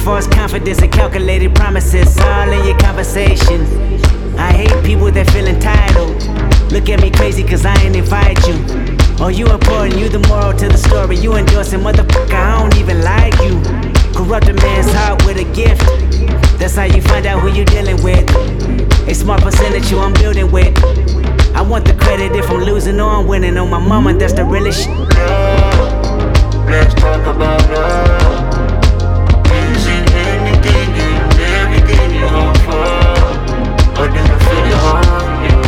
false confidence and calculated promises, all in your conversations. I hate people that feel entitled. Look at me crazy cause I ain't invite you. Oh, you important, you the moral to the story. You endorsing, motherfucker, I don't even like you. Corrupt a man's heart with a gift. That's how you find out who you dealing with. A smart percentage you I'm building with. I want the credit if I'm losing or I'm winning. On my mama, that's the realest shit. Let's talk about love. Easy, anything and everything you offer. I never feel your heart, you.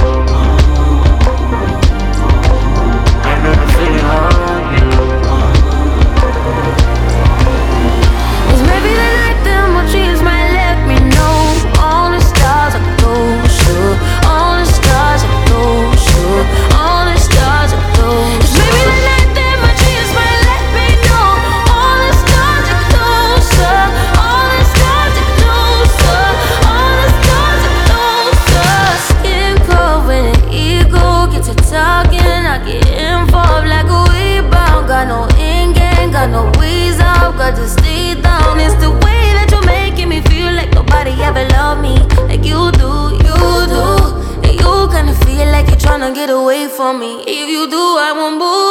I never feel your heart, you. It's maybe the night that my dreams might let me know. All the stars are closer. All the stars are closer. All the stars are closer. It's maybe the night that my dreams might let me know. All the stars are closer. All the stars are closer. All the stars are closer. Skin cold when the ego gets to talking. I get involved like a rebound. Got no in game, got no ways out. Got to stay down. It's the way that you're making me feel like nobody ever loved me like you do, you do. And you kinda feel like you're tryna get away from me. If you do, I won't move.